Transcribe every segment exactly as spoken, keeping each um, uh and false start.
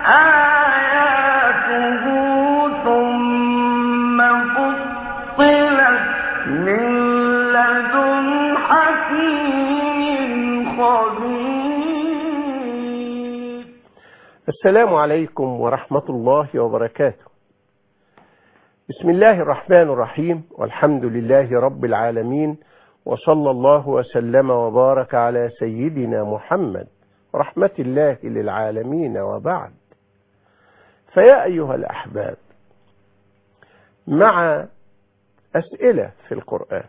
آياته ثم فصلت من لدن حكيم خبير. السلام عليكم ورحمة الله وبركاته. بسم الله الرحمن الرحيم، والحمد لله رب العالمين، وصلى الله وسلم وبارك على سيدنا محمد رحمة الله للعالمين، وبعد. فيا أيها الأحباب، مع أسئلة في القرآن،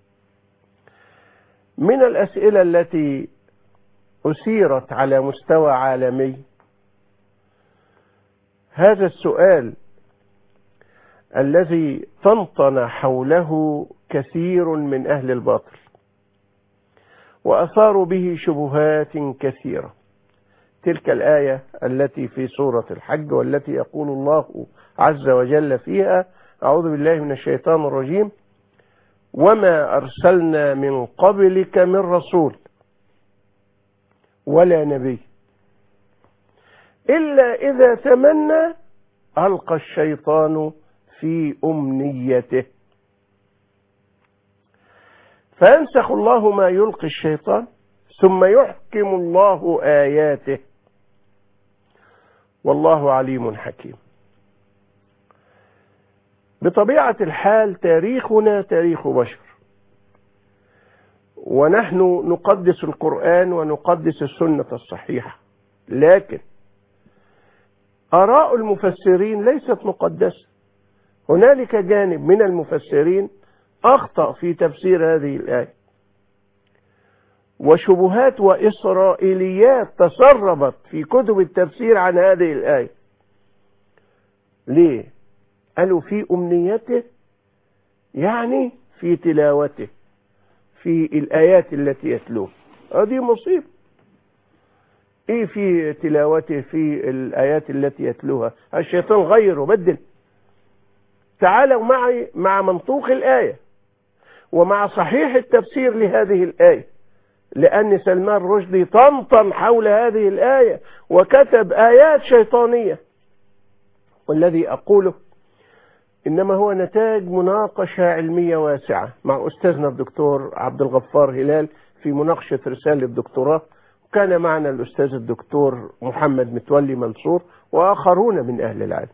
من الأسئلة التي أثيرت على مستوى عالمي هذا السؤال الذي طنطن حوله كثير من أهل الباطل وأثاروا به شبهات كثيرة. تلك الآية التي في سورة الحج، والتي يقول الله عز وجل فيها: أعوذ بالله من الشيطان الرجيم: وما أرسلنا من قبلك من رسول ولا نبي إلا إذا تمنى ألقى الشيطان في أمنيته فينسخ الله ما يلقي الشيطان ثم يحكم الله آياته والله عليم حكيم. بطبيعة الحال تاريخنا تاريخ بشر، ونحن نقدس القرآن ونقدس السنة الصحيحة، لكن آراء المفسرين ليست مقدسة. هنالك جانب من المفسرين أخطأ في تفسير هذه الآية، وشبهات وإسرائيليات تسربت في كتب التفسير عن هذه الآية. ليه؟ قالوا في أمنيته، يعني في تلاوته، في الآيات التي يتلوها. هذه مصيبة. إيه في تلاوته في الآيات التي يتلوها؟ الشيطان غير وبدل. تعالوا معي مع منطوق الآية ومع صحيح التفسير لهذه الآية، لأن سلمان رشدي طنطن حول هذه الآية وكتب آيات شيطانية، والذي أقوله إنما هو نتاج مناقشة علمية واسعة مع أستاذنا الدكتور عبد الغفار هلال في مناقشة رسالة الدكتوراه، وكان معنا الأستاذ الدكتور محمد متولي منصور وآخرون من أهل العلم.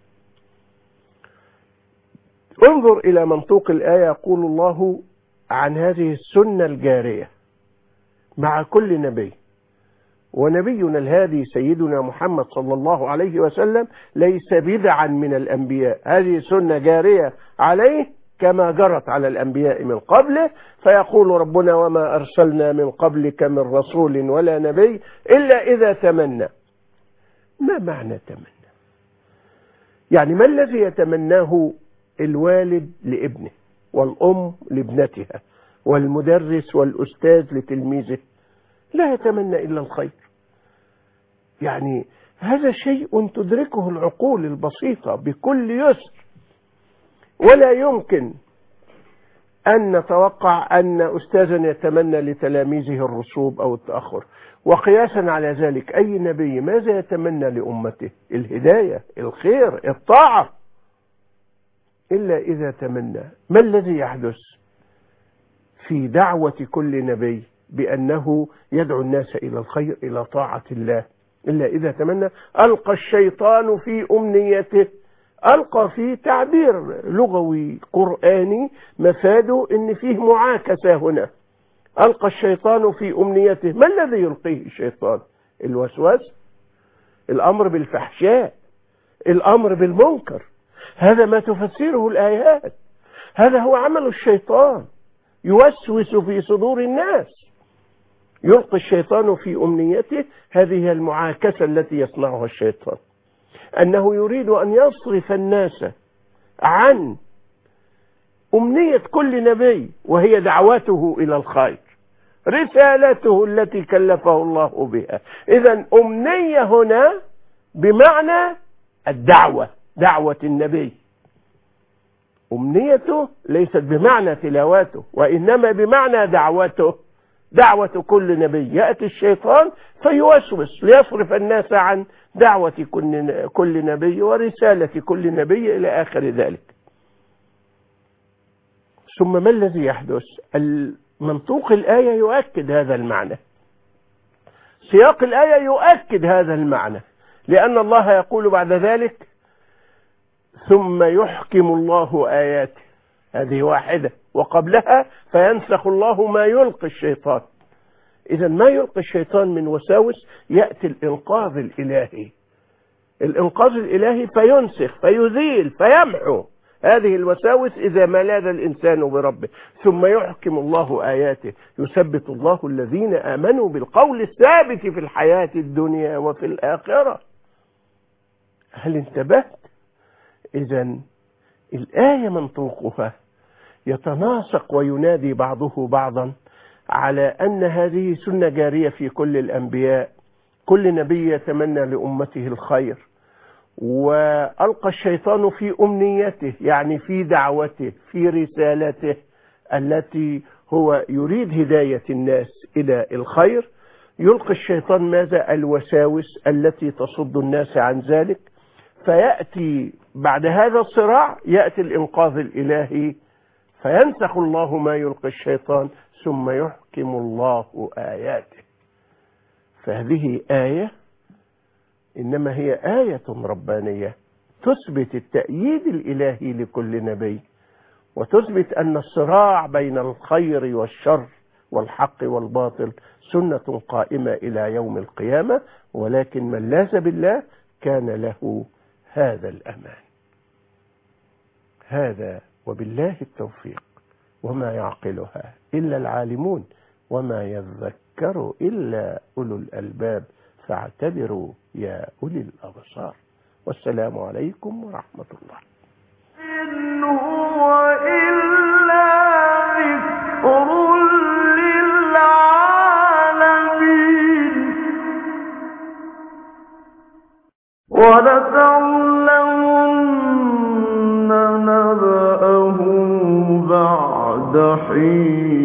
انظر إلى منطوق الآية. يقول الله عن هذه السنة الجارية مع كل نبي، ونبينا الهادي سيدنا محمد صلى الله عليه وسلم ليس بدعا من الأنبياء، هذه سنة جارية عليه كما جرت على الأنبياء من قبله. فيقول ربنا: وما أرسلنا من قبلك من رسول ولا نبي إلا إذا تمنى. ما معنى تمنى؟ يعني ما الذي يتمناه الوالد لابنه، والأم لابنتها، والمدرس والأستاذ لتلميذه؟ لا يتمنى إلا الخير. يعني هذا شيء تدركه العقول البسيطة بكل يسر، ولا يمكن أن نتوقع أن أستاذا يتمنى لتلاميذه الرسوب أو التأخر. وقياسا على ذلك، أي نبي ماذا يتمنى لأمته؟ الهداية، الخير، الطاعة. إلا إذا تمنى. ما الذي يحدث في دعوة كل نبي؟ بأنه يدعو الناس إلى الخير، إلى طاعة الله. إلا إذا تمنى ألقى الشيطان في أمنيته. ألقى في تعبير لغوي قرآني مفاده إن فيه معاكسة هنا. ألقى الشيطان في أمنيته. ما الذي يلقيه الشيطان؟ الوسواس، الأمر بالفحشاء، الأمر بالمنكر. هذا ما تفسره الآيات. هذا هو عمل الشيطان، يوسوس في صدور الناس. يلقي الشيطان في أمنيته. هذه المعاكسة التي يصنعها الشيطان، أنه يريد أن يصرف الناس عن أمنية كل نبي، وهي دعوته إلى الخير، رسالته التي كلفه الله بها. إذن أمنية هنا بمعنى الدعوة، دعوة النبي. أمنيته ليست بمعنى تلاوته، وإنما بمعنى دعوته، دعوة كل نبي. يأتي الشيطان فيوسوس ليصرف الناس عن دعوة كل نبي ورسالة كل نبي إلى آخر ذلك. ثم ما الذي يحدث؟ منطوق الآية يؤكد هذا المعنى، سياق الآية يؤكد هذا المعنى، لأن الله يقول بعد ذلك ثم يحكم الله آياته، هذه واحدة، وقبلها فينسخ الله ما يلقي الشيطان. إذا ما يلقي الشيطان من وساوس يأتي الإنقاذ الإلهي، الإنقاذ الإلهي فينسخ فيزيل فيمحو هذه الوساوس إذا ما لاذ الإنسان بربه. ثم يحكم الله آياته، يثبت الله الذين آمنوا بالقول الثابت في الحياة الدنيا وفي الآخرة. هل انتبهت؟ إذن الآية منطوقها يتناسق وينادي بعضه بعضا على أن هذه سنة جارية في كل الأنبياء، كل نبي يتمنى لأمته الخير، وألقى الشيطان في أمنيته، يعني في دعوته في رسالته التي هو يريد هداية الناس إلى الخير، يلقي الشيطان ماذا؟ الوساوس التي تصد الناس عن ذلك. فيأتي بعد هذا الصراع يأتي الإنقاذ الإلهي، فينسخ الله ما يلقي الشيطان ثم يحكم الله آياته. فهذه آية إنما هي آية ربانية تثبت التأييد الإلهي لكل نبي، وتثبت أن الصراع بين الخير والشر والحق والباطل سنة قائمة إلى يوم القيامة، ولكن من لاذ بالله كان له هذا الأمان. هذا وبالله التوفيق، وما يعقلها إلا العالمون، وما يذكر إلا أولو الألباب، فاعتبروا يا أولي الأبصار. والسلام عليكم ورحمة الله. إن هو إلا ذكر للعالمين ولتعلمن نبأه بعد حين.